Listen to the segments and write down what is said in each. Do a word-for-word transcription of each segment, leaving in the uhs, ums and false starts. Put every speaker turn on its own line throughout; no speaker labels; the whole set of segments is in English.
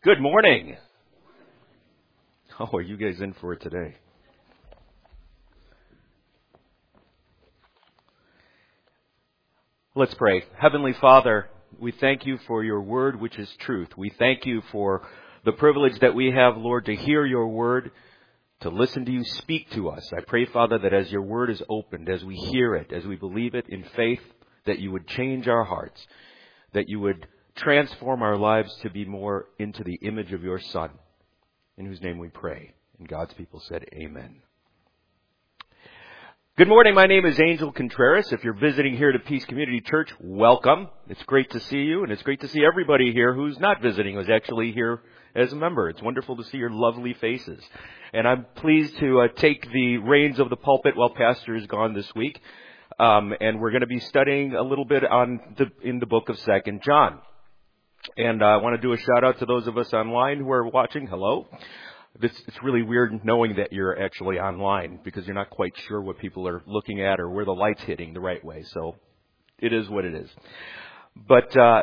Good morning. Oh, are you guys in for it today? Let's pray. Heavenly Father, we thank you for your word, which is truth. We thank you for the privilege that we have, Lord, to hear your word, to listen to you speak to us. I pray, Father, that as your word is opened, as we hear it, as we believe it in faith, that you would change our hearts, that you would transform our lives to be more into the image of your Son, in whose name we pray. And God's people said, amen. Good morning. My name is Angel Contreras. If you're visiting here to Peace Community Church, welcome. It's great to see you, and it's great to see everybody here who's not visiting, who's actually here as a member. It's wonderful to see your lovely faces. And I'm pleased to uh, take the reins of the pulpit while Pastor is gone this week. Um, and we're going to be studying a little bit on the, in the book of Second John. And uh, I want to do a shout out to those of us online who are watching. Hello. This, it's really weird knowing that you're actually online because you're not quite sure what people are looking at or where the light's hitting the right way. So it is what it is. But uh,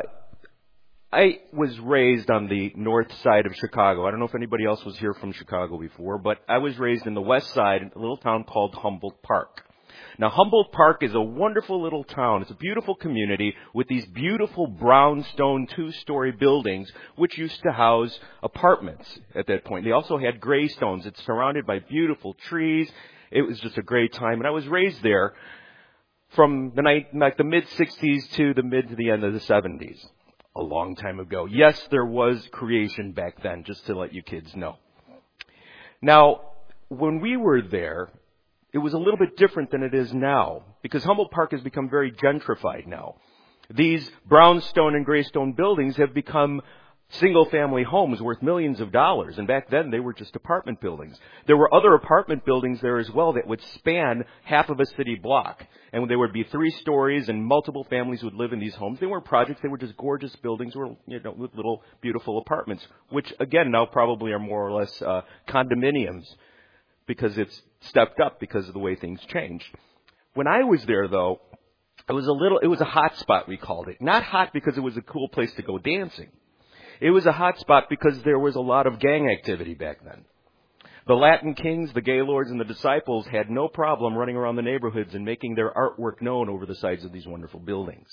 I was raised on the north side of Chicago. I don't know if anybody else was here from Chicago before, but I was raised in the west side, a little town called Humboldt Park. Now, Humboldt Park is a wonderful little town. It's a beautiful community with these beautiful brownstone two-story buildings, which used to house apartments at that point. They also had gray stones. It's surrounded by beautiful trees. It was just a great time. And I was raised there from the night, like the mid-sixties to the mid to the end of the seventies. A long time ago. Yes, there was creation back then, just to let you kids know. Now, when we were there, it was a little bit different than it is now, because Humboldt Park has become very gentrified now. These brownstone and graystone buildings have become single-family homes worth millions of dollars, and back then they were just apartment buildings. There were other apartment buildings there as well that would span half of a city block, and there would be three stories, and multiple families would live in these homes. They weren't projects; they were just gorgeous buildings, or you know, with little beautiful apartments, which again now probably are more or less uh, condominiums, because it's stepped up because of the way things changed. When I was there, though, it was a little, it was a hot spot, we called it. Not hot because it was a cool place to go dancing. It was a hot spot because there was a lot of gang activity back then. The Latin Kings, the Gaylords, and the Disciples had no problem running around the neighborhoods and making their artwork known over the sides of these wonderful buildings.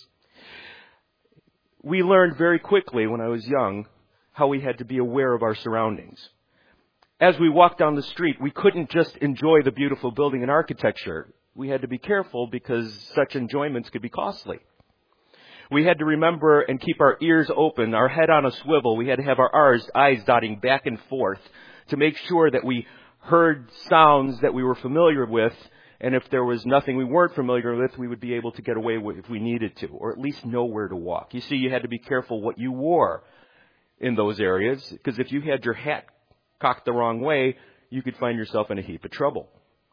We learned very quickly when I was young how we had to be aware of our surroundings. As we walked down the street, we couldn't just enjoy the beautiful building and architecture. We had to be careful because such enjoyments could be costly. We had to remember and keep our ears open, our head on a swivel. We had to have our eyes dotting back and forth to make sure that we heard sounds that we were familiar with. And if there was nothing we weren't familiar with, we would be able to get away with if we needed to, or at least know where to walk. You see, you had to be careful what you wore in those areas, because if you had your hat cocked the wrong way, you could find yourself in a heap of trouble.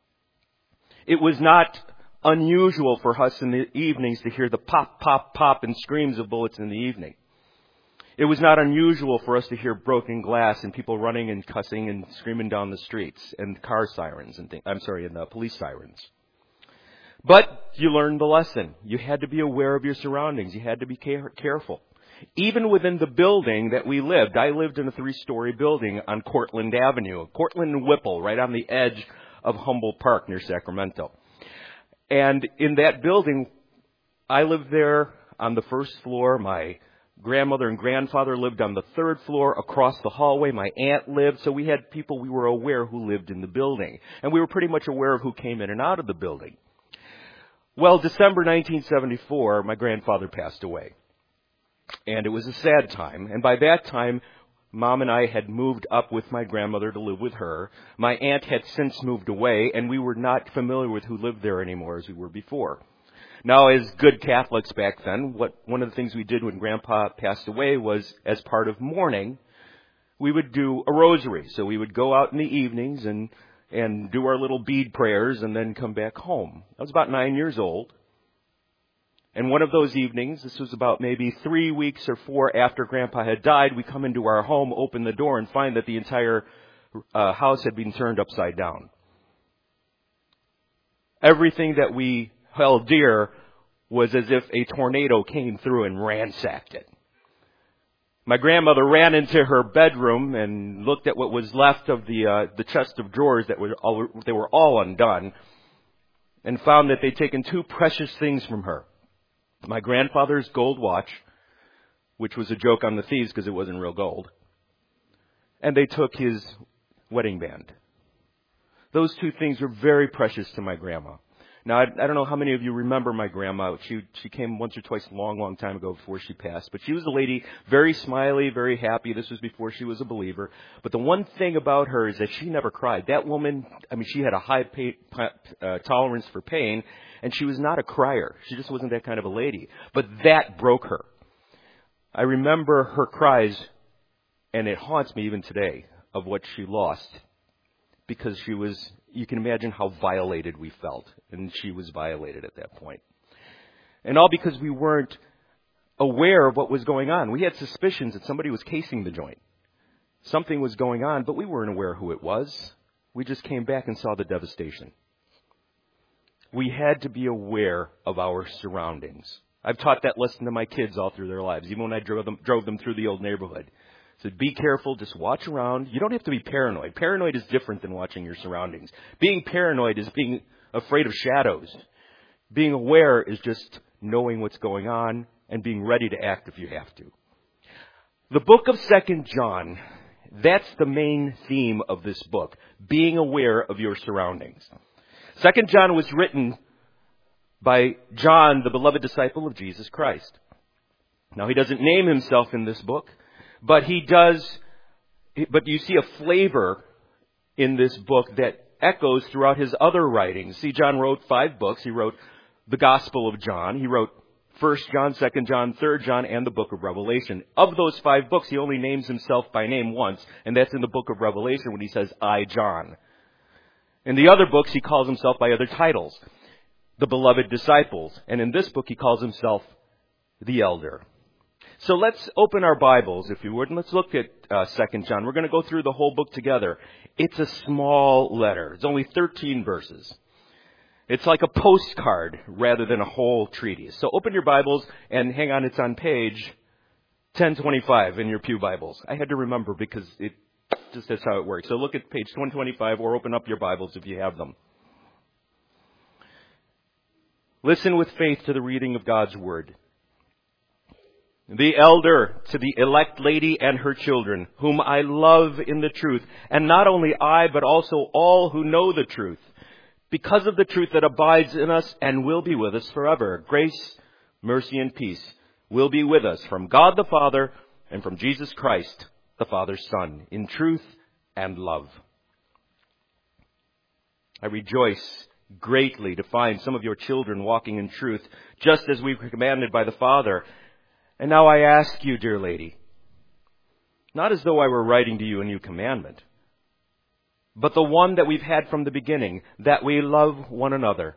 It was not unusual for us in the evenings to hear the pop, pop, pop and screams of bullets in the evening. It was not unusual for us to hear broken glass and people running and cussing and screaming down the streets and car sirens and things. I'm sorry, and the police sirens. But you learned the lesson. You had to be aware of your surroundings. You had to be care- careful. Even within the building that we lived, I lived in a three-story building on Cortland Avenue, Cortland and Whipple, right on the edge of Humboldt Park near Sacramento. And in that building, I lived there on the first floor. My grandmother and grandfather lived on the third floor. Across the hallway, my aunt lived. So we had people we were aware who lived in the building. And we were pretty much aware of who came in and out of the building. Well, December nineteen seventy-four, my grandfather passed away. And it was a sad time. And by that time, Mom and I had moved up with my grandmother to live with her. My aunt had since moved away, and we were not familiar with who lived there anymore as we were before. Now, as good Catholics back then, what one of the things we did when Grandpa passed away was, as part of mourning, we would do a rosary. So we would go out in the evenings and, and do our little bead prayers and then come back home. I was about nine years old. And one of those evenings, this was about maybe three weeks or four after Grandpa had died, we come into our home, open the door, and find that the entire uh, house had been turned upside down. Everything that we held dear was as if a tornado came through and ransacked it. My grandmother ran into her bedroom and looked at what was left of the uh, the chest of drawers that were all, they were all undone, and found that they'd taken two precious things from her. My grandfather's gold watch, which was a joke on the thieves because it wasn't real gold, and they took his wedding band. Those two things were very precious to my grandma. Now, I, I don't know how many of you remember my grandma. She she came once or twice a long, long time ago before she passed. But she was a lady, very smiley, very happy. This was before she was a believer. But the one thing about her is that she never cried. That woman, I mean, she had a high pay, uh, tolerance for pain, and she was not a crier. She just wasn't that kind of a lady. But that broke her. I remember her cries, and it haunts me even today, of what she lost. Because she was, you can imagine how violated we felt. And she was violated at that point. And all because we weren't aware of what was going on. We had suspicions that somebody was casing the joint. Something was going on, but we weren't aware who it was. We just came back and saw the devastation. We had to be aware of our surroundings. I've taught that lesson to my kids all through their lives, even when I drove them, drove them through the old neighborhood. So be careful, just watch around. You don't have to be paranoid. Paranoid is different than watching your surroundings. Being paranoid is being afraid of shadows. Being aware is just knowing what's going on and being ready to act if you have to. The book of Second John, that's the main theme of this book, being aware of your surroundings. Second John was written by John, the beloved disciple of Jesus Christ. Now, he doesn't name himself in this book. But he does, but you see a flavor in this book that echoes throughout his other writings. See, John wrote five books. He wrote the Gospel of John. He wrote First John, Second John, Third John, and the book of Revelation. Of those five books, he only names himself by name once, and that's in the book of Revelation when he says, I, John. In the other books, he calls himself by other titles, the beloved disciples. And in this book, he calls himself the elder. So let's open our Bibles, if you would, and let's look at uh, Second John. We're going to go through the whole book together. It's a small letter. It's only thirteen verses. It's like a postcard rather than a whole treatise. So open your Bibles and hang on, it's on page ten twenty-five in your pew Bibles. I had to remember because it just that's how it works. So look at page ten twenty-five or open up your Bibles if you have them. Listen with faith to the reading of God's Word. The elder to the elect lady and her children, whom I love in the truth, and not only I, but also all who know the truth, because of the truth that abides in us and will be with us forever. Grace, mercy, and peace will be with us from God the Father and from Jesus Christ, the Father's Son, in truth and love. I rejoice greatly to find some of your children walking in truth, just as we were commanded by the Father. And now I ask you, dear lady, not as though I were writing to you a new commandment, but the one that we've had from the beginning, that we love one another.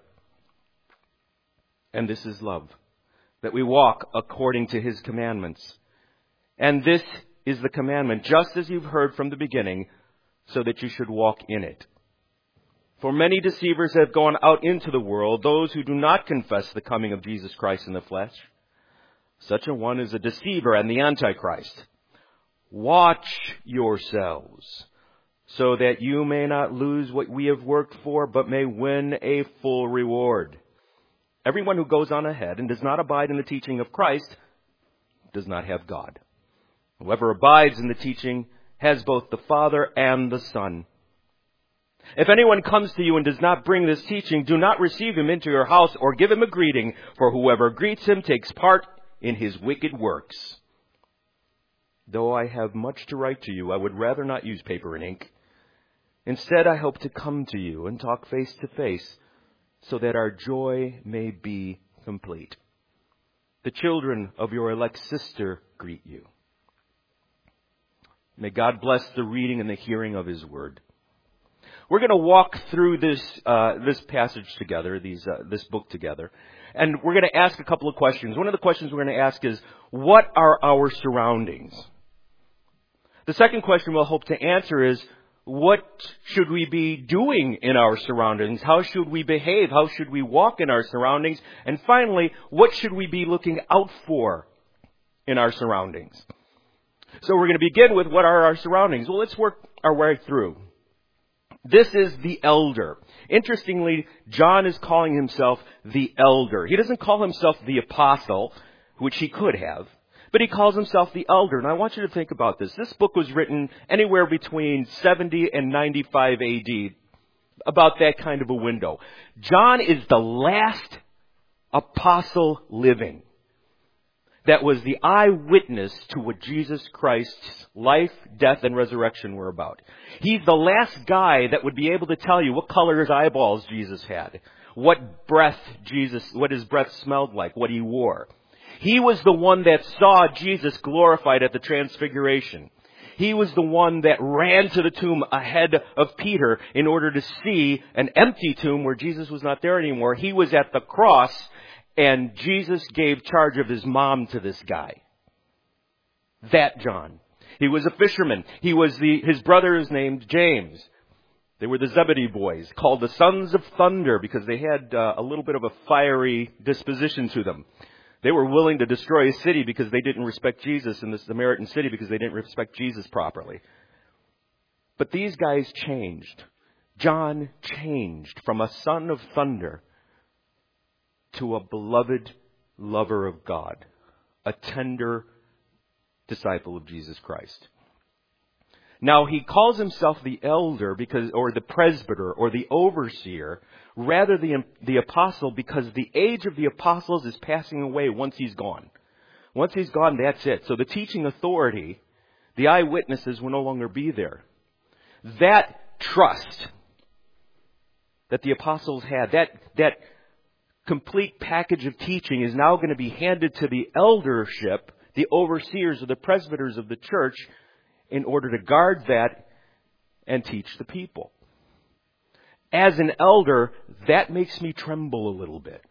And this is love, that we walk according to his commandments. And this is the commandment, just as you've heard from the beginning, so that you should walk in it. For many deceivers have gone out into the world, those who do not confess the coming of Jesus Christ in the flesh. Such a one is a deceiver and the Antichrist. Watch yourselves, so that you may not lose what we have worked for, but may win a full reward. Everyone who goes on ahead and does not abide in the teaching of Christ does not have God. Whoever abides in the teaching has both the Father and the Son. If anyone comes to you and does not bring this teaching, do not receive him into your house or give him a greeting, for whoever greets him takes part in his wicked works. Though I have much to write to you, I would rather not use paper and ink. Instead, I hope to come to you and talk face to face, so that our joy may be complete. The children of your elect sister greet you. May God bless the reading and the hearing of his word. We're going to walk through this uh, this passage together, these uh, this book together. And we're going to ask a couple of questions. One of the questions we're going to ask is, what are our surroundings? The second question we'll hope to answer is, what should we be doing in our surroundings? How should we behave? How should we walk in our surroundings? And finally, what should we be looking out for in our surroundings? So we're going to begin with what are our surroundings. Well, let's work our way through. This is the elder. Interestingly, John is calling himself the elder. He doesn't call himself the apostle, which he could have, but he calls himself the elder. And I want you to think about this. This book was written anywhere between seventy and ninety-five A D, about that kind of a window. John is the last apostle living that was the eyewitness to what Jesus Christ's life, death, and resurrection were about. He's the last guy that would be able to tell you what color his eyeballs Jesus had, what breath Jesus, what his breath smelled like, what he wore. He was the one that saw Jesus glorified at the Transfiguration. He was the one that ran to the tomb ahead of Peter in order to see an empty tomb where Jesus was not there anymore. He was at the cross, and Jesus gave charge of his mom to this guy. That John. He was a fisherman. He was the, his brother is named James. They were the Zebedee boys, called the sons of thunder because they had uh, a little bit of a fiery disposition to them. They were willing to destroy a city because they didn't respect Jesus, in the Samaritan city because they didn't respect Jesus properly. But these guys changed. John changed from a son of thunder to a beloved lover of God, a tender disciple of Jesus Christ. Now, he calls himself the elder because, or the presbyter, or the overseer, rather than the apostle, because the age of the apostles is passing away once he's gone. Once he's gone, that's it. So the teaching authority, the eyewitnesses will no longer be there. That trust that the apostles had, that, that complete package of teaching is now going to be handed to the eldership, the overseers or the presbyters of the church, in order to guard that and teach the people. As an elder, that makes me tremble a little bit.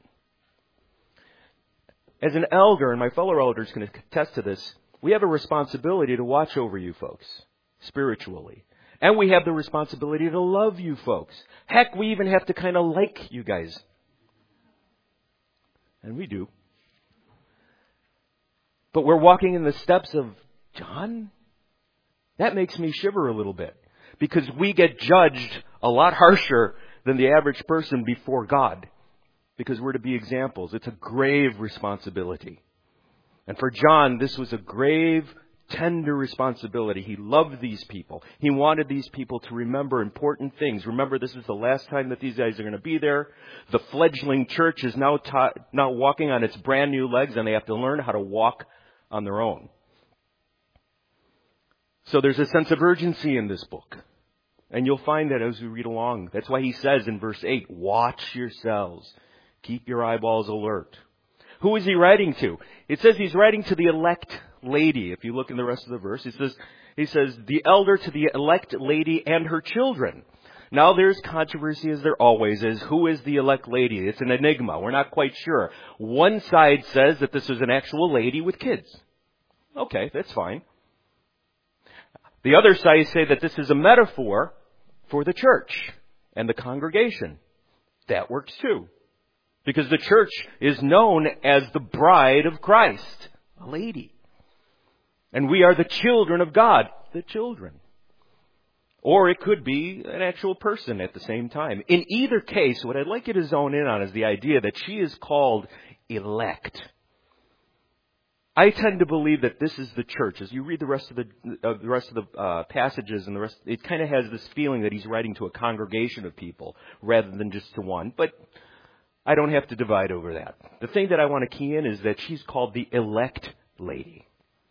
As an elder, and my fellow elders can attest to this, we have a responsibility to watch over you folks, spiritually. And we have the responsibility to love you folks. Heck, we even have to kind of like you guys. And we do. But we're walking in the steps of John? That makes me shiver a little bit. Because we get judged a lot harsher than the average person before God. Because we're to be examples. It's a grave responsibility. And for John, this was a grave, tender responsibility. He loved these people. He wanted these people to remember important things. Remember, this is the last time that these guys are going to be there. The fledgling church is now, ta- now walking on its brand new legs, and they have to learn how to walk on their own. So there's a sense of urgency in this book. And you'll find that as we read along. That's why he says in verse eight, watch yourselves. Keep your eyeballs alert. Who is he writing to? It says he's writing to the elect lady. If you look in the rest of the verse, it says, he says, the elder to the elect lady and her children. Now there's controversy, as there always is. Who is the elect lady? It's an enigma. We're not quite sure. One side says that this is an actual lady with kids. Okay, that's fine. The other side say that this is a metaphor for the church and the congregation. That works too. Because the church is known as the bride of Christ, a lady. And we are the children of God, the children. Or it could be an actual person at the same time. In either case, what I'd like you to zone in on is the idea that she is called elect. I tend to believe that this is the church. As you read the rest of the uh, the rest of the uh, passages and the rest, it kind of has this feeling that he's writing to a congregation of people rather than just to one. But I don't have to divide over that. The thing that I want to key in is that she's called the elect lady.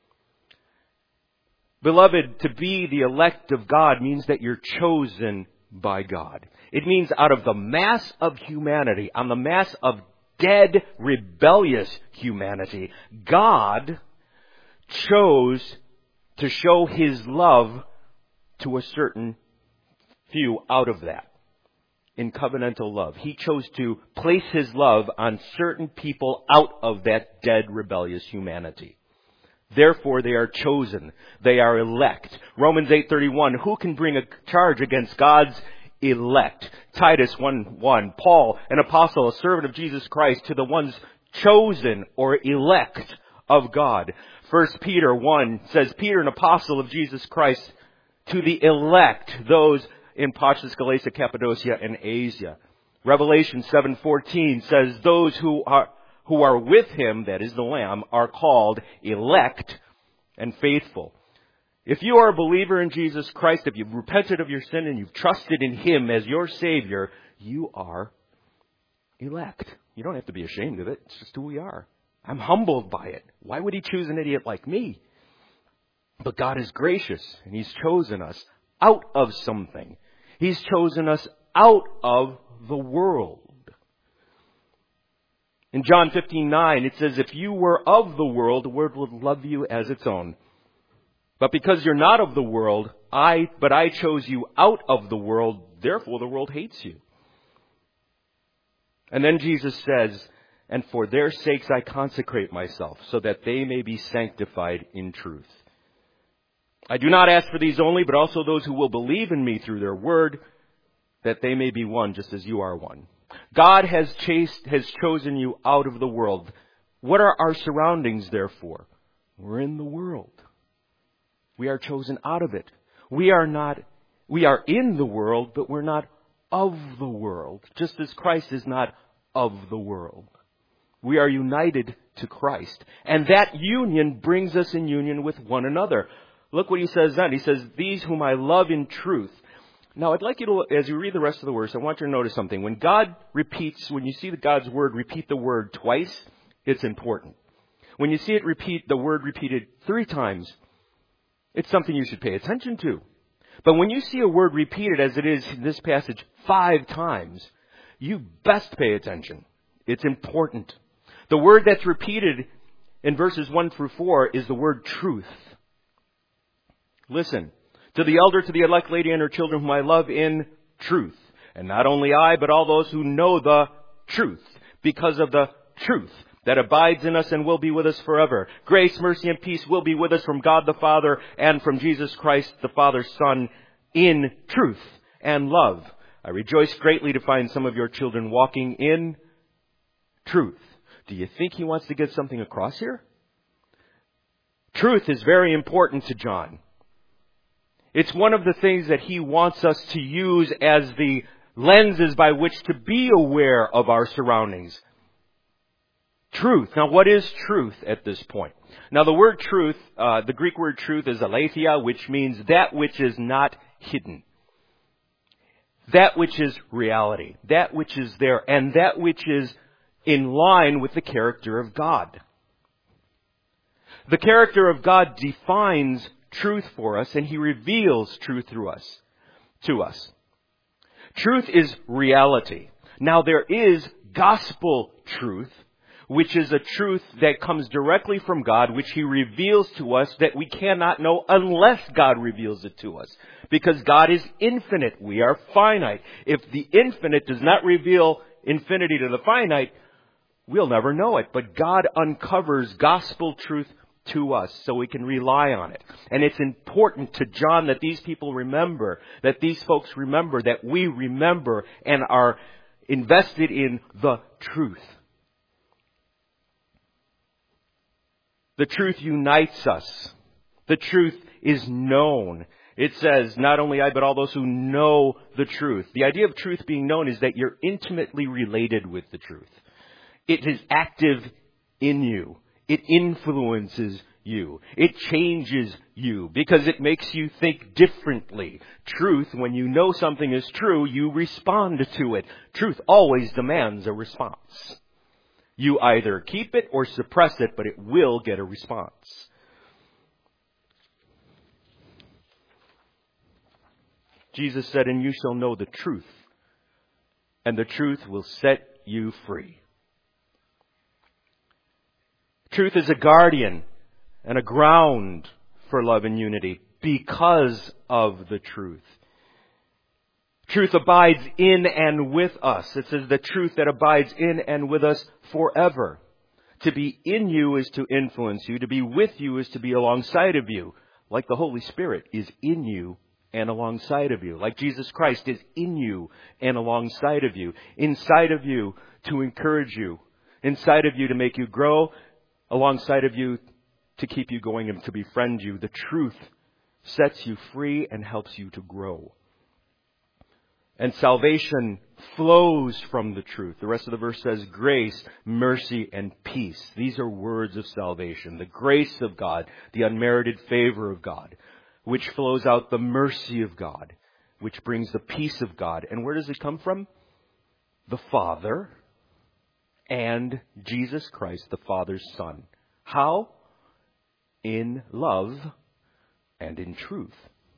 Beloved, to be the elect of God means that you're chosen by God. It means out of the mass of humanity, on the mass of dead, rebellious humanity, God chose to show His love to a certain few out of that. In covenantal love. He chose to place His love on certain people out of that dead, rebellious humanity. Therefore, they are chosen. They are elect. Romans eight thirty-one, who can bring a charge against God's elect? Titus one one, Paul, an apostle, a servant of Jesus Christ, to the ones chosen or elect of God. First Peter one says, Peter, an apostle of Jesus Christ, to the elect, those in Pontus, Galatia, Cappadocia, and Asia. Revelation seven fourteen says, those who are, who are with him, that is the Lamb, are called elect and faithful. If you are a believer in Jesus Christ, if you've repented of your sin and you've trusted in him as your Savior, you are elect. You don't have to be ashamed of it. It's just who we are. I'm humbled by it. Why would he choose an idiot like me? But God is gracious, and he's chosen us out of something. He's chosen us out of the world. In John fifteen nine, it says, if you were of the world, the world would love you as its own. But because you're not of the world, I, but I chose you out of the world, therefore the world hates you. And then Jesus says, and for their sakes I consecrate myself, so that they may be sanctified in truth. I do not ask for these only, but also those who will believe in me through their word, that they may be one, just as you are one. God has chased, has chosen you out of the world. What are our surroundings, therefore? We're in the world. We are chosen out of it. We are not, we are in the world, but we're not of the world, just as Christ is not of the world. We are united to Christ. And that union brings us in union with one another. Look what he says then. He says, these whom I love in truth. Now, I'd like you to, as you read the rest of the verse, I want you to notice something. When God repeats, when you see the God's word repeat the word twice, it's important. When you see it repeat, the word repeated three times, it's something you should pay attention to. But when you see a word repeated, as it is in this passage, five times, you best pay attention. It's important. The word that's repeated in verses one through four is the word truth. Listen. To the elder, to the elect lady and her children whom I love in truth. And not only I, but all those who know the truth, because of the truth that abides in us and will be with us forever. Grace, mercy, and peace will be with us from God the Father and from Jesus Christ, the Father's Son, in truth and love. I rejoice greatly to find some of your children walking in truth. Do you think he wants to get something across here? Truth is very important to John. It's one of the things that he wants us to use as the lenses by which to be aware of our surroundings. Truth. Now, what is truth at this point? Now, the word truth, uh, the Greek word truth is aletheia, which means that which is not hidden. That which is reality. That which is there. And that which is in line with the character of God. The character of God defines truth for us, and he reveals truth through us, to us. Truth is reality. Now, there is gospel truth, which is a truth that comes directly from God, which he reveals to us that we cannot know unless God reveals it to us. Because God is infinite. We are finite. If the infinite does not reveal infinity to the finite, we'll never know it. But God uncovers gospel truth to us so we can rely on it. And it's important to John that these people remember, that these folks remember, that we remember and are invested in the truth. The truth unites us. The truth is known. It says, not only I, but all those who know the truth. The idea of truth being known is that you're intimately related with the truth. It is active in you. It influences you. It changes you because it makes you think differently. Truth, when you know something is true, you respond to it. Truth always demands a response. You either keep it or suppress it, but it will get a response. Jesus said, and you shall know the truth, and the truth will set you free. Truth is a guardian and a ground for love and unity because of the truth. Truth abides in and with us. It says the truth that abides in and with us forever. To be in you is to influence you. To be with you is to be alongside of you. Like the Holy Spirit is in you and alongside of you. Like Jesus Christ is in you and alongside of you. Inside of you to encourage you. Inside of you to make you grow. Alongside of you to keep you going and to befriend you. The truth sets you free and helps you to grow. And salvation flows from the truth. The rest of the verse says grace, mercy, and peace. These are words of salvation. The grace of God, the unmerited favor of God, which flows out the mercy of God, which brings the peace of God. And where does it come from? The Father and Jesus Christ, the Father's Son. How? In love and in truth.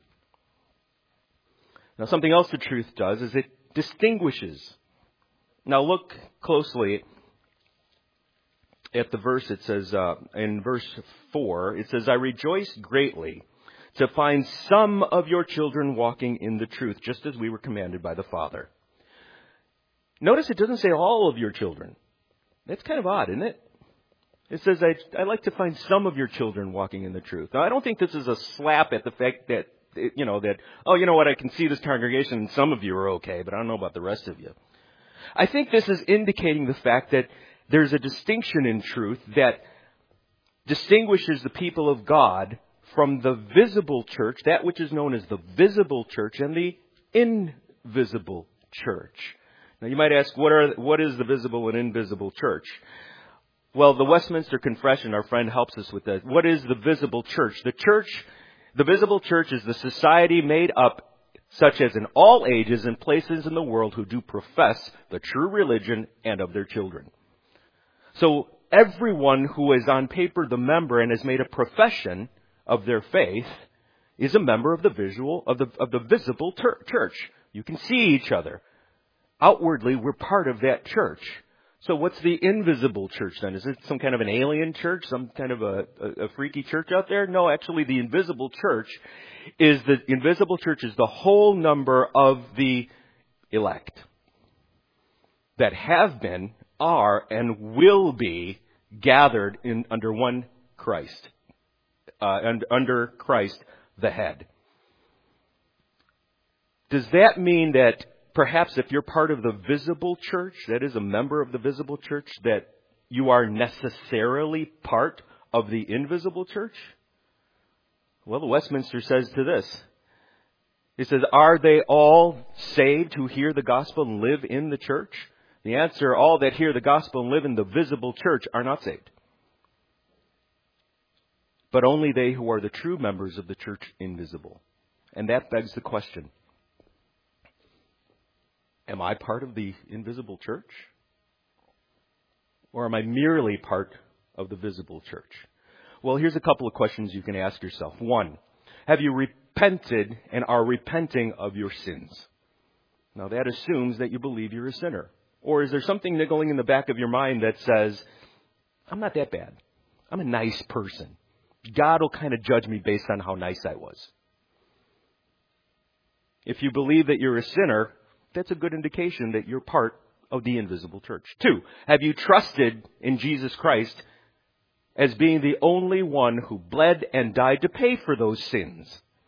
Now, something else the truth does is it distinguishes. Now, look closely at the verse. It says, uh, in verse four, it says, I rejoice greatly to find some of your children walking in the truth, just as we were commanded by the Father. Notice it doesn't say all of your children. That's kind of odd, isn't it? It says, I, I like to find some of your children walking in the truth. Now, I don't think this is a slap at the fact that, you know, that, oh, you know what, I can see this congregation and some of you are okay, but I don't know about the rest of you. I think this is indicating the fact that there's a distinction in truth that distinguishes the people of God from the visible church, that which is known as the visible church, and the invisible church. Now, you might ask, what are what is the visible and invisible church? Well, the Westminster Confession, our friend helps us with that. What is the visible church? The church, the visible church is the society made up, such as in all ages and places in the world, who do profess the true religion and of their children. So everyone who is on paper the member and has made a profession of their faith is a member of the visual of the of the visible ter- church. You can see each other. Outwardly, we're part of that church. So what's the invisible church then? Is it some kind of an alien church, some kind of a, a, a freaky church out there? No, actually the invisible church is the invisible church is the whole number of the elect that have been, are, and will be gathered in under one Christ, uh, and under Christ the head. Does that mean that perhaps if you're part of the visible church, that is a member of the visible church, that you are necessarily part of the invisible church? Well, the Westminster says to this. It says, are they all saved who hear the gospel and live in the church? The answer, all that hear the gospel and live in the visible church are not saved. But only they who are the true members of the church invisible. And that begs the question, am I part of the invisible church? Or am I merely part of the visible church? Well, here's a couple of questions you can ask yourself. One, have you repented and are repenting of your sins? Now, that assumes that you believe you're a sinner. Or is there something niggling in the back of your mind that says, I'm not that bad. I'm a nice person. God will kind of judge me based on how nice I was. If you believe that you're a sinner, that's a good indication that you're part of the invisible church. Two, have you trusted in Jesus Christ as being the only one who bled and died to pay for those sins?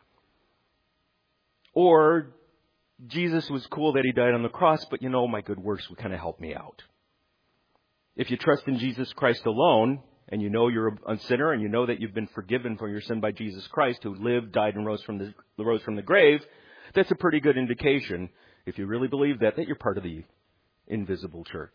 Or Jesus was cool that he died on the cross, but you know, my good works would kind of help me out. If you trust in Jesus Christ alone, and you know you're a sinner, and you know that you've been forgiven for your sin by Jesus Christ, who lived, died, and rose from the rose from the grave, that's a pretty good indication, if you really believe that, that you're part of the invisible church.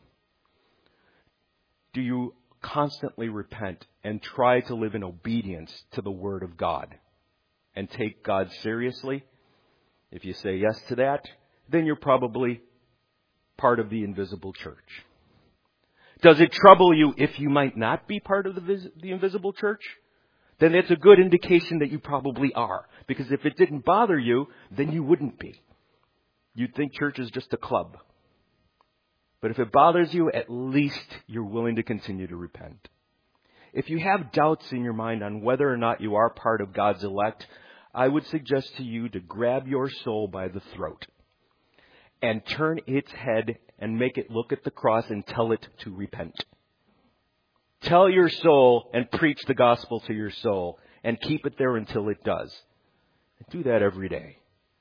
Do you constantly repent and try to live in obedience to the Word of God and take God seriously? If you say yes to that, then you're probably part of the invisible church. Does it trouble you if you might not be part of the, vis- the invisible church? Then it's a good indication that you probably are. Because if it didn't bother you, then you wouldn't be. You'd think church is just a club. But if it bothers you, at least you're willing to continue to repent. If you have doubts in your mind on whether or not you are part of God's elect, I would suggest to you to grab your soul by the throat and turn its head and make it look at the cross and tell it to repent. Tell your soul and preach the gospel to your soul and keep it there until it does. Do that every day.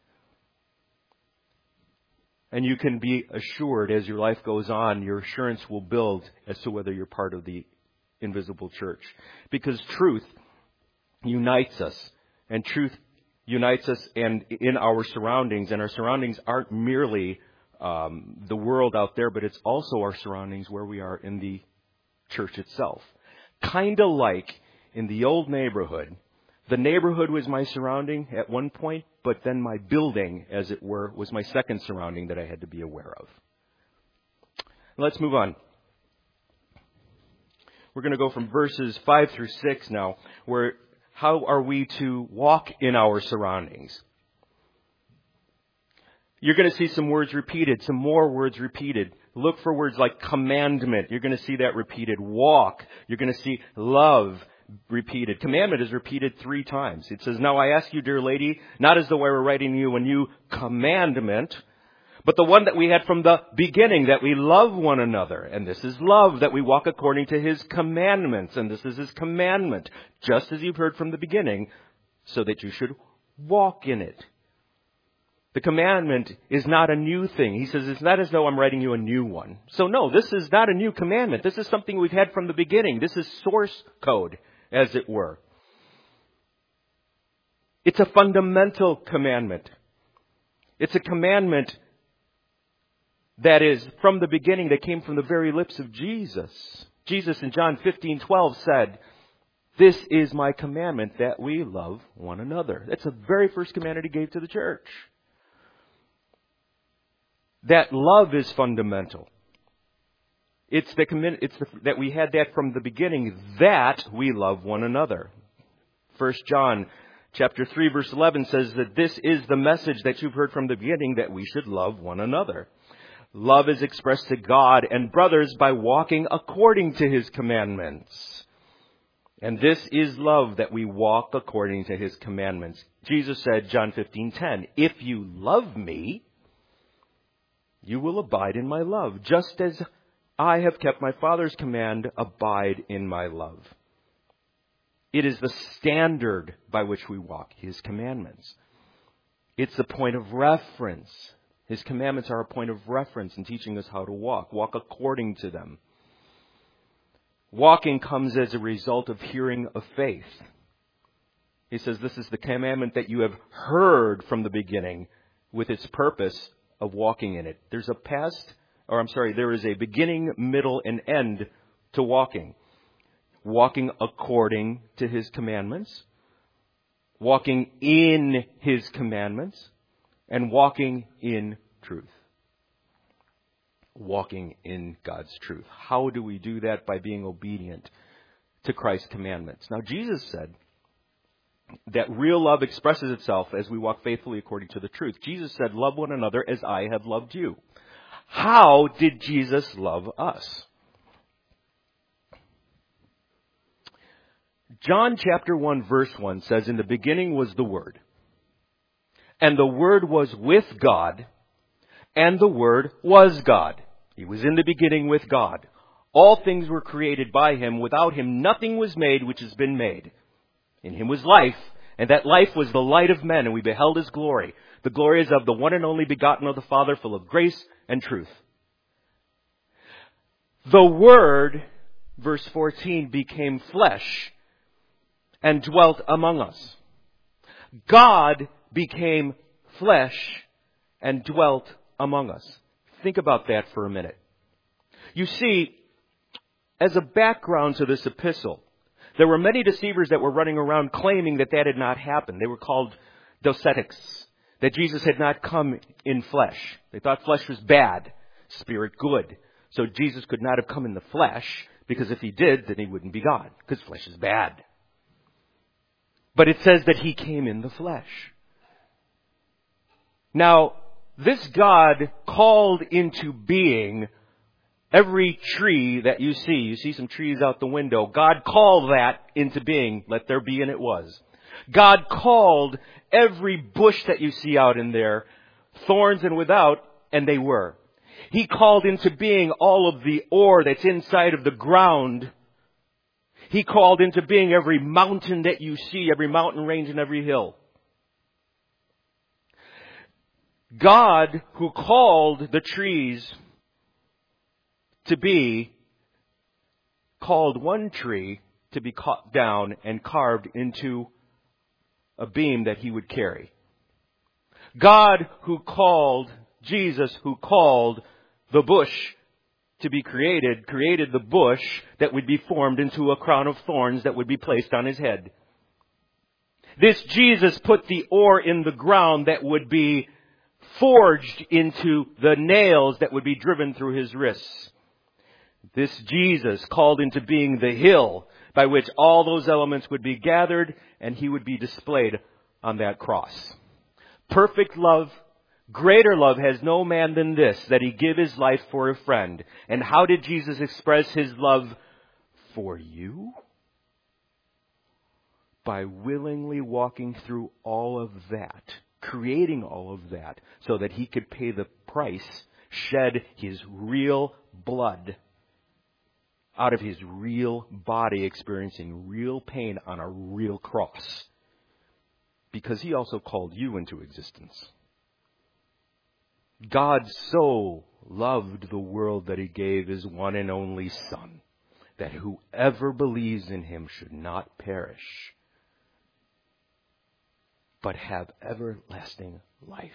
And you can be assured as your life goes on, your assurance will build as to whether you're part of the invisible church. Because truth unites us. And truth unites us and in our surroundings. And our surroundings aren't merely um, the world out there, but it's also our surroundings where we are in the church itself. Kind of like in the old neighborhood. The neighborhood was my surrounding at one point, but then my building, as it were, was my second surrounding that I had to be aware of. Let's move on. We're going to go from verses five through six now, where how are we to walk in our surroundings? You're going to see some words repeated, some more words repeated. Look for words like commandment. You're going to see that repeated. Walk. You're going to see love repeated. Commandment is repeated three times. It says, now I ask you, dear lady, not as though I were writing you a new commandment, but the one that we had from the beginning, that we love one another. And this is love, that we walk according to His commandments. And this is His commandment, just as you've heard from the beginning, so that you should walk in it. The commandment is not a new thing. He says, it's not as though I'm writing you a new one. So no, this is not a new commandment. This is something we've had from the beginning. This is source code, as it were. It's a fundamental commandment. It's a commandment that is from the beginning, that came from the very lips of Jesus. Jesus in John fifteen twelve said, this is my commandment, that we love one another. That's the very first commandment He gave to the church. That love is fundamental. It's the it's the, that we had that from the beginning, that we love one another. First John chapter three verse eleven says that this is the message that you've heard from the beginning, that we should love one another. Love is expressed to God and brothers by walking according to His commandments. And this is love, that we walk according to His commandments. Jesus said, John fifteen ten, if you love me, you will abide in my love, just as I have kept my Father's command, abide in my love. It is the standard by which we walk, His commandments. It's the point of reference. His commandments are a point of reference in teaching us how to walk. Walk according to them. Walking comes as a result of hearing of faith. He says this is the commandment that you have heard from the beginning, with its purpose of walking in it. There's a past, or I'm sorry, there is a beginning, middle, and end to walking. Walking according to His commandments, walking in His commandments, and walking in truth. Walking in God's truth. How do we do that? By being obedient to Christ's commandments. Now, Jesus said that real love expresses itself as we walk faithfully according to the truth. Jesus said, love one another as I have loved you. How did Jesus love us? John chapter one verse one says, in the beginning was the Word, and the Word was with God, and the Word was God. He was in the beginning with God. All things were created by Him. Without Him nothing was made which has been made. In Him was life, and that life was the light of men, and we beheld His glory. The glory is of the one and only begotten of the Father, full of grace and truth. The Word, verse fourteen, became flesh and dwelt among us. God became flesh and dwelt among us. Think about that for a minute. You see, as a background to this epistle, there were many deceivers that were running around claiming that that had not happened. They were called docetics, that Jesus had not come in flesh. They thought flesh was bad, spirit good. So Jesus could not have come in the flesh, because if He did, then He wouldn't be God, because flesh is bad. But it says that He came in the flesh. Now, this God called into being every tree that you see. You see some trees out the window. God called that into being. Let there be, and it was. God called every bush that you see out in there, thorns and without, and they were. He called into being all of the ore that's inside of the ground. He called into being every mountain that you see, every mountain range and every hill. God, who called the trees to be, called one tree to be cut down and carved into a beam that he would carry. God who called, Jesus who called the bush to be created, created the bush that would be formed into a crown of thorns that would be placed on his head. This Jesus put the ore in the ground that would be forged into the nails that would be driven through his wrists. This Jesus called into being the hill by which all those elements would be gathered, and he would be displayed on that cross. Perfect love, greater love has no man than this, that he give his life for a friend. And how did Jesus express his love for you? By willingly walking through all of that, creating all of that, so that he could pay the price, shed his real blood out of his real body, experiencing real pain on a real cross. Because he also called you into existence. God so loved the world that he gave his one and only Son, that whoever believes in him should not perish, but have everlasting life.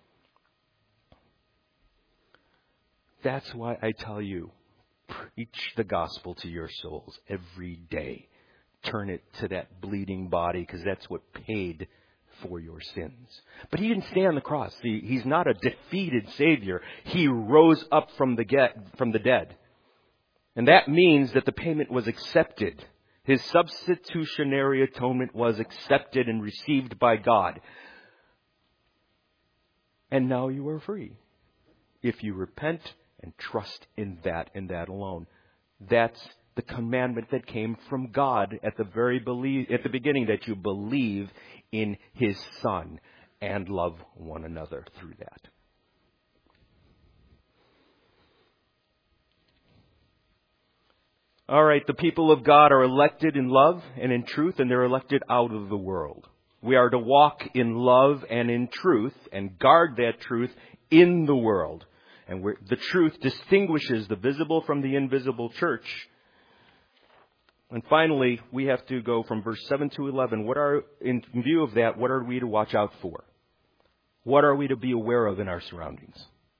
That's why I tell you, preach the gospel to your souls every day. Turn it to that bleeding body, because that's what paid for your sins. But he didn't stay on the cross. He, he's not a defeated Savior. He rose up from the get, from the dead. And that means that the payment was accepted. His substitutionary atonement was accepted and received by God. And now you are free. If you repent and trust in that and that alone. That's the commandment that came from God at the very believe, at the beginning, that you believe in his Son and love one another through that. All right, the people of God are elected in love and in truth, and they're elected out of the world. We are to walk in love and in truth and guard that truth in the world. And we're, the truth distinguishes the visible from the invisible church. And finally, we have to go from verse seven to eleven. What are, in view of that, what are we to watch out for? What are we to be aware of in our surroundings?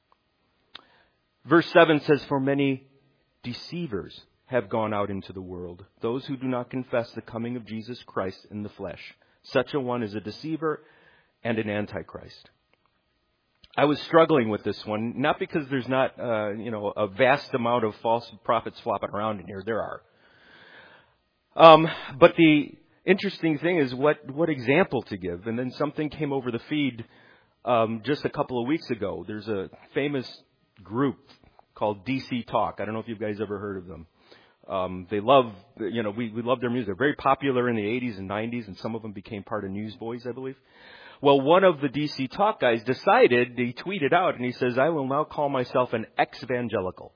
Verse seven says, "For many deceivers have gone out into the world, those who do not confess the coming of Jesus Christ in the flesh. Such a one is a deceiver and an antichrist." I was struggling with this one, not because there's not, uh, you know, a vast amount of false prophets flopping around in here. There are. Um, but the interesting thing is what, what example to give. And then something came over the feed um, just a couple of weeks ago. There's a famous group called D C Talk. I don't know if you guys ever heard of them. Um, they love, you know, we, we love their music. They're very popular in the eighties and nineties, and some of them became part of Newsboys, I believe. Well, one of the D C Talk guys decided, he tweeted out, and he says, "I will now call myself an ex-evangelical."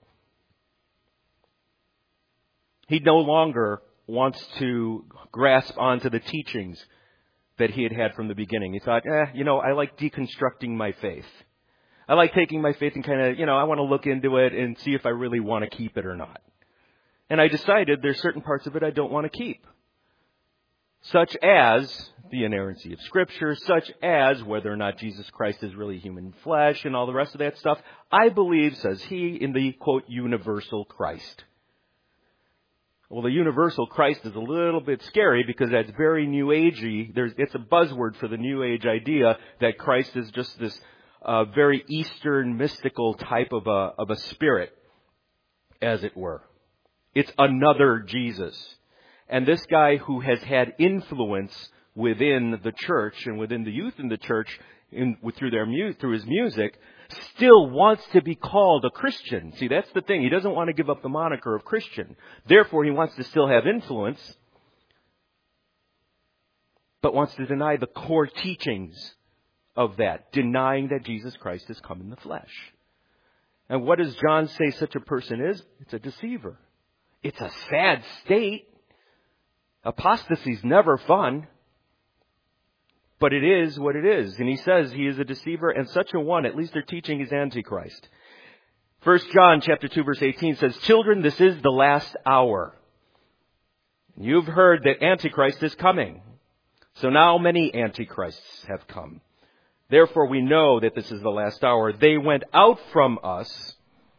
He no longer wants to grasp onto the teachings that he had had from the beginning. He thought, eh, you know, I like deconstructing my faith. I like taking my faith and kind of, you know, I want to look into it and see if I really want to keep it or not. And I decided there's certain parts of it I don't want to keep. Such as the inerrancy of Scripture, such as whether or not Jesus Christ is really human flesh and all the rest of that stuff. I believe, says he, in the, quote, universal Christ. Well, the universal Christ is a little bit scary because that's very New Agey. There's, it's a buzzword for the New Age idea that Christ is just this uh, very Eastern mystical type of a, of a spirit, as it were. It's another Jesus. And this guy who has had influence within the church and within the youth in the church in, through their mu- through his music still wants to be called a Christian. See, that's the thing. He doesn't want to give up the moniker of Christian. Therefore, he wants to still have influence, but wants to deny the core teachings of that, denying that Jesus Christ has come in the flesh. And what does John say such a person is? It's a deceiver. It's a sad state. Apostasy is never fun, but it is what it is. And he says he is a deceiver, and such a one, at least their teaching is Antichrist. First John chapter two verse eighteen says, "Children, this is the last hour. You've heard that Antichrist is coming. So now many Antichrists have come. Therefore we know that this is the last hour. They went out from us,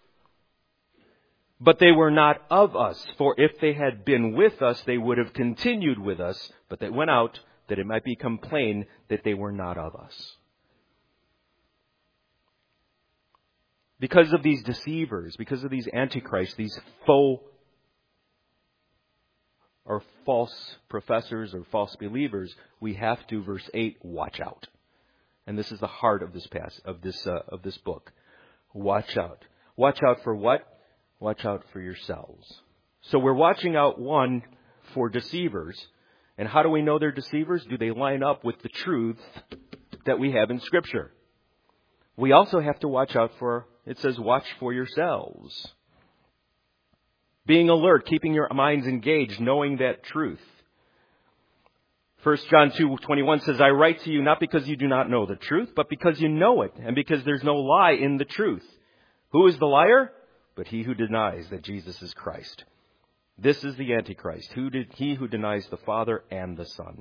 but they were not of us. For if they had been with us, they would have continued with us. But they went out that it might become plain that they were not of us. Because of these deceivers, because of these antichrists, these faux or false professors or false believers, we have to, verse eight, watch out. And this is the heart of this pass of this uh, of this book. Watch out. Watch out for what? Watch out for yourselves. So we're watching out, one, for deceivers. And how do we know they're deceivers? Do they line up with the truth that we have in Scripture? We also have to watch out for, it says, watch for yourselves. Being alert, keeping your minds engaged, knowing that truth. First John two twenty-one says, I write to you not because you do not know the truth, but because you know it, and because there's no lie in the truth. Who is the liar? But he who denies that Jesus is Christ. This is the Antichrist, who did, he who denies the Father and the Son.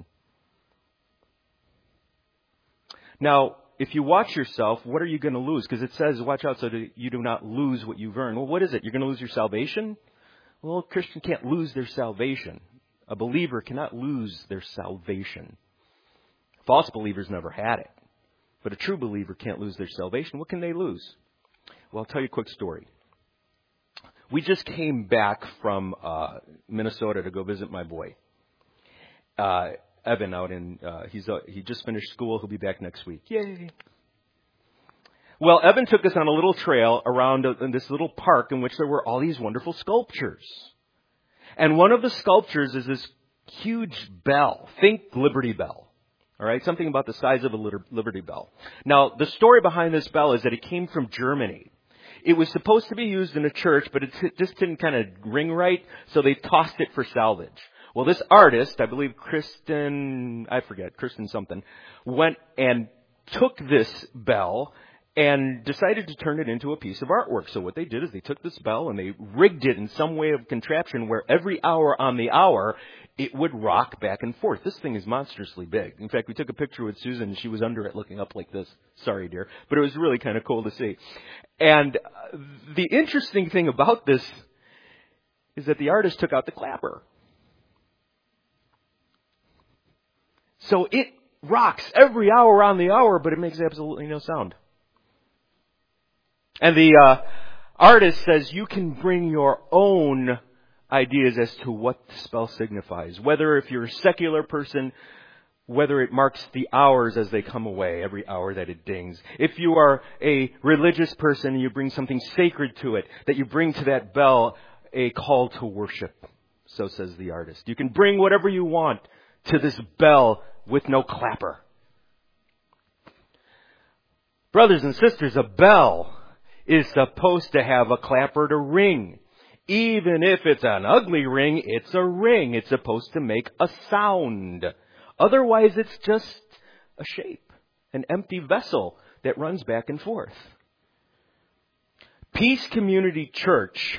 Now, if you watch yourself, what are you going to lose? Because it says, watch out so that you do not lose what you've earned. Well, what is it? You're going to lose your salvation? Well, a Christian can't lose their salvation. A believer cannot lose their salvation. False believers never had it. But a true believer can't lose their salvation. What can they lose? Well, I'll tell you a quick story. We just came back from uh, Minnesota to go visit my boy, uh, Evan, out in, uh, he's uh, he just finished school. He'll be back next week. Yay. Well, Evan took us on a little trail around a, in this little park in which there were all these wonderful sculptures. And one of the sculptures is this huge bell. Think Liberty Bell. All right, something about the size of a Liberty Bell. Now, the story behind this bell is that it came from Germany. It was supposed to be used in a church, but it just didn't kind of ring right, so they tossed it for salvage. Well, this artist, I believe Kristen, I forget, Kristen something, went and took this bell and decided to turn it into a piece of artwork. So what they did is they took this bell and they rigged it in some way of contraption where every hour on the hour it would rock back and forth. This thing is monstrously big. In fact, we took a picture with Susan and she was under it looking up like this. Sorry, dear. But it was really kind of cool to see. And the interesting thing about this is that the artist took out the clapper. So it rocks every hour on the hour, but it makes absolutely no sound. And the uh, artist says you can bring your own ideas as to what the spell signifies. Whether if you're a secular person, whether it marks the hours as they come away, every hour that it dings. If you are a religious person and you bring something sacred to it, that you bring to that bell a call to worship. So says the artist. You can bring whatever you want to this bell with no clapper. Brothers and sisters, a bell is supposed to have a clapper to ring. Even if it's an ugly ring, it's a ring. It's supposed to make a sound. Otherwise, it's just a shape, an empty vessel that runs back and forth. Peace Community Church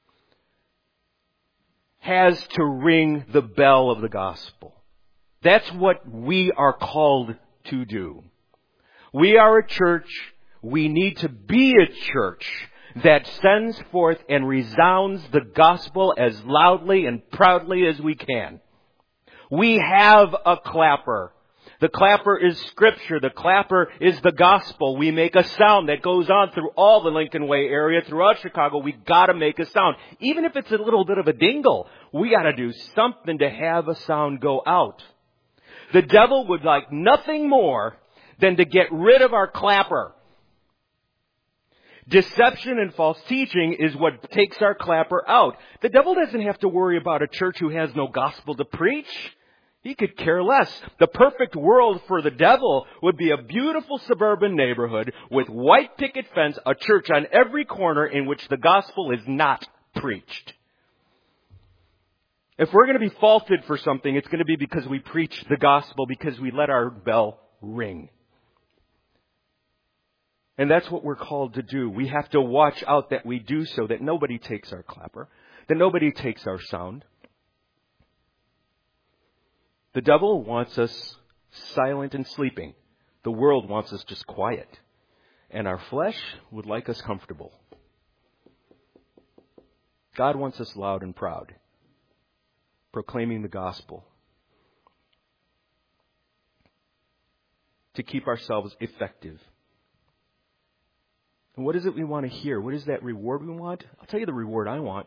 has to ring the bell of the gospel. That's what we are called to do. We are a church. We need to be a church that sends forth and resounds the gospel as loudly and proudly as we can. We have a clapper. The clapper is Scripture. The clapper is the gospel. We make a sound that goes on through all the Lincoln Way area, throughout Chicago. We got to make a sound. Even if it's a little bit of a dingle, we got to do something to have a sound go out. The devil would like nothing more than to get rid of our clapper. Deception and false teaching is what takes our clapper out. The devil doesn't have to worry about a church who has no gospel to preach. He could care less. The perfect world for the devil would be a beautiful suburban neighborhood with white picket fence, a church on every corner in which the gospel is not preached. If we're going to be faulted for something, it's going to be because we preach the gospel, because we let our bell ring. And that's what we're called to do. We have to watch out that we do so, that nobody takes our clapper, that nobody takes our sound. The devil wants us silent and sleeping. The world wants us just quiet. And our flesh would like us comfortable. God wants us loud and proud, proclaiming the gospel, to keep ourselves effective. And what is it we want to hear? What is that reward we want? I'll tell you the reward I want.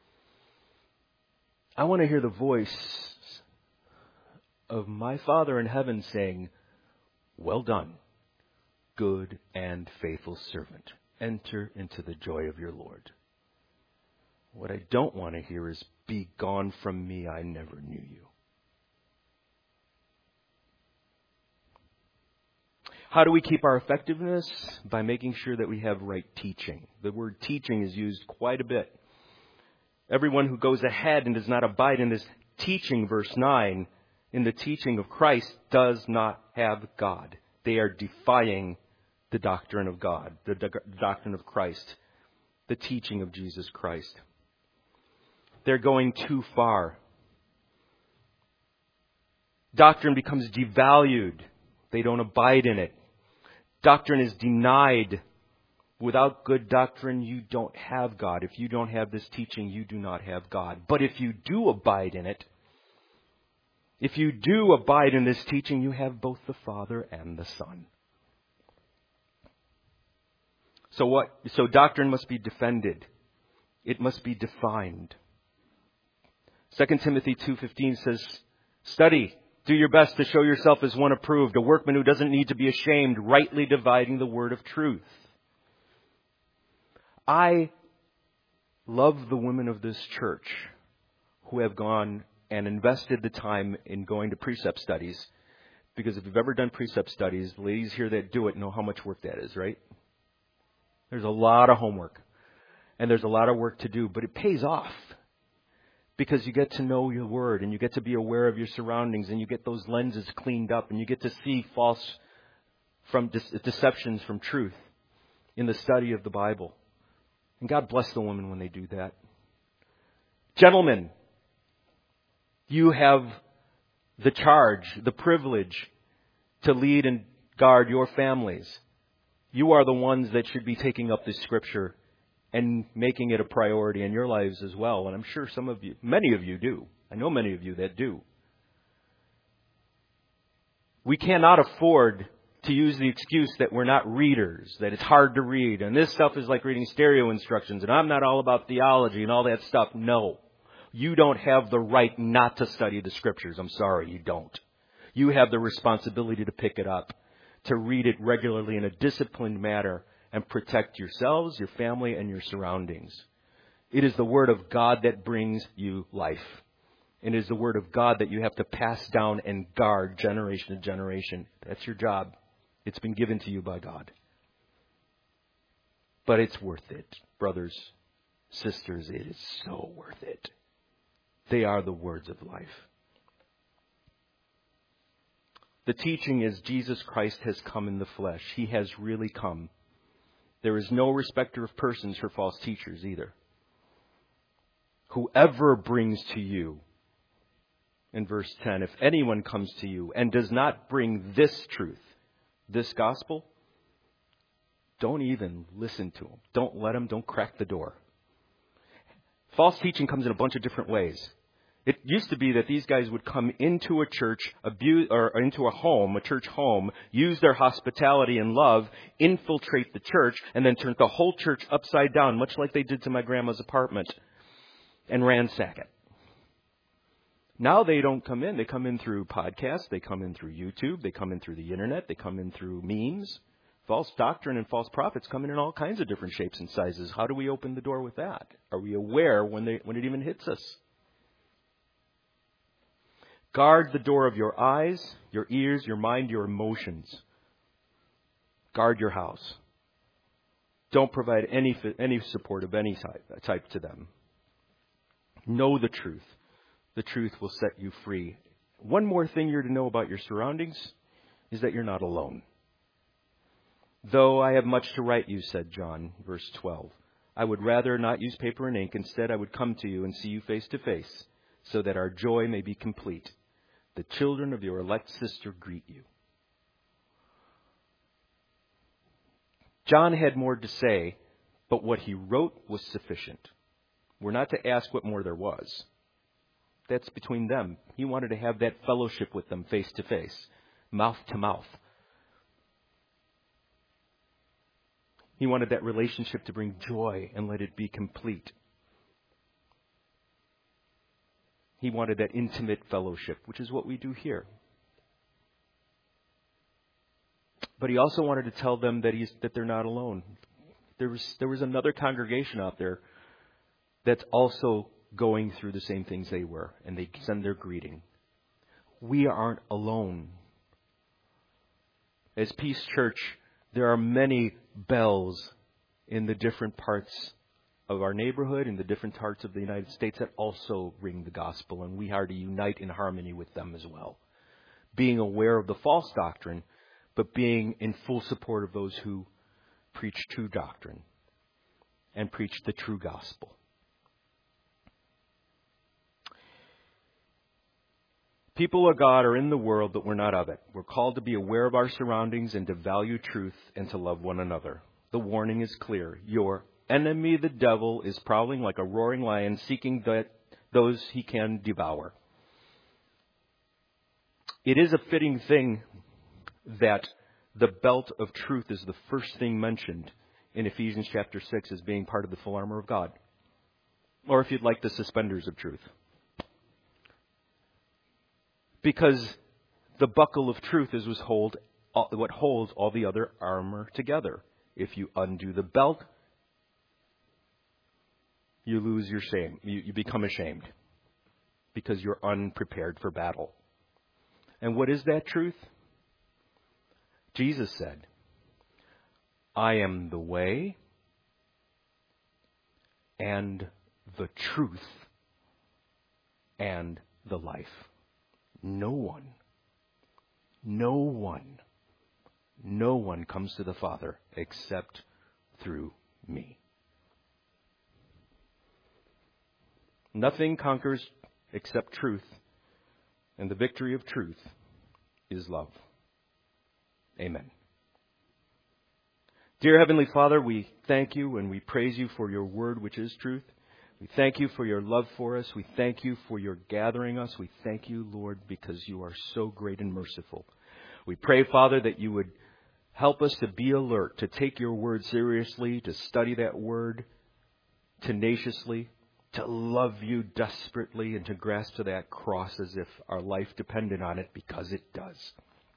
I want to hear the voice of my Father in heaven saying, "Well done, good and faithful servant. Enter into the joy of your Lord." What I don't want to hear is, "Be gone from me, I never knew you." How do we keep our effectiveness? By making sure that we have right teaching. The word teaching is used quite a bit. Everyone who goes ahead and does not abide in this teaching, verse nine, in the teaching of Christ, does not have God. They are defying the doctrine of God, the do- doctrine of Christ, the teaching of Jesus Christ. They're going too far. Doctrine becomes devalued. They don't abide in it. Doctrine is denied. Without good doctrine, you don't have God. If you don't have this teaching, you do not have God. But if you do abide in it, if you do abide in this teaching, you have both the Father and the Son. So what? So doctrine must be defended. It must be defined. Second Timothy two fifteen says, "Study, do your best to show yourself as one approved, a workman who doesn't need to be ashamed, rightly dividing the word of truth." I love the women of this church who have gone and invested the time in going to precept studies. Because if you've ever done precept studies, the ladies here that do it know how much work that is, right? There's a lot of homework. And there's a lot of work to do, but it pays off. Because you get to know your word, and you get to be aware of your surroundings, and you get those lenses cleaned up, and you get to see false from de- deceptions from truth in the study of the Bible. And God bless the women when they do that. Gentlemen, you have the charge, the privilege to lead and guard your families. You are the ones that should be taking up this scripture and making it a priority in your lives as well. And I'm sure some of you, many of you do. I know many of you that do. We cannot afford to use the excuse that we're not readers, that it's hard to read, and this stuff is like reading stereo instructions, and I'm not all about theology and all that stuff. No. You don't have the right not to study the scriptures. I'm sorry, you don't. You have the responsibility to pick it up, to read it regularly in a disciplined manner, and protect yourselves, your family, and your surroundings. It is the Word of God that brings you life. It is the Word of God that you have to pass down and guard generation to generation. That's your job. It's been given to you by God. But it's worth it, brothers, sisters. It is so worth it. They are the words of life. The teaching is Jesus Christ has come in the flesh. He has really come. There is no respecter of persons for false teachers either. Whoever brings to you, in verse ten, if anyone comes to you and does not bring this truth, this gospel, don't even listen to him. Don't let him, don't crack the door. False teaching comes in a bunch of different ways. It used to be that these guys would come into a church, abuse, or into a home, a church home, use their hospitality and love, infiltrate the church, and then turn the whole church upside down, much like they did to my grandma's apartment, and ransack it. Now they don't come in. They come in through podcasts. They come in through YouTube. They come in through the internet. They come in through memes. False doctrine and false prophets come in in all kinds of different shapes and sizes. How do we open the door with that? Are we aware when they when it even hits us? Guard the door of your eyes, your ears, your mind, your emotions. Guard your house. Don't provide any any support of any type, type to them. Know the truth. The truth will set you free. One more thing you're to know about your surroundings is that you're not alone. Though I have much to write you, said John, verse twelve, I would rather not use paper and ink. Instead, I would come to you and see you face to face, so that our joy may be complete. The children of your elect sister greet you. John had more to say, but what he wrote was sufficient. We're not to ask what more there was. That's between them. He wanted to have that fellowship with them face to face, mouth to mouth. He wanted that relationship to bring joy and let it be complete. He wanted that intimate fellowship, which is what we do here. But he also wanted to tell them that he's that they're not alone. There was there was another congregation out there that's also going through the same things they were, and they send their greeting. We aren't alone. As Peace Church, there are many bells in the different parts of our neighborhood, in the different parts of the United States that also ring the gospel, and we are to unite in harmony with them as well. Being aware of the false doctrine, but being in full support of those who preach true doctrine and preach the true gospel. People of God are in the world, but we're not of it. We're called to be aware of our surroundings and to value truth and to love one another. The warning is clear. Your enemy, the devil, is prowling like a roaring lion, seeking that those he can devour. It is a fitting thing that the belt of truth is the first thing mentioned in Ephesians chapter six as being part of the full armor of God. Or if you'd like, the suspenders of truth. Because the buckle of truth is was hold, what holds all the other armor together. If you undo the belt, you lose your shame. You, you become ashamed because you're unprepared for battle. And what is that truth? Jesus said, I am the way and the truth and the life. No one, no one, no one comes to the Father except through me. Nothing conquers except truth, and the victory of truth is love. Amen. Dear Heavenly Father, we thank you and we praise you for your word, which is truth. We thank you for your love for us. We thank you for your gathering us. We thank you, Lord, because you are so great and merciful. We pray, Father, that you would help us to be alert, to take your word seriously, to study that word tenaciously, to love you desperately, and to grasp to that cross as if our life depended on it, because it does.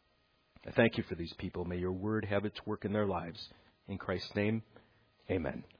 I thank you for these people. May your word have its work in their lives. In Christ's name, amen.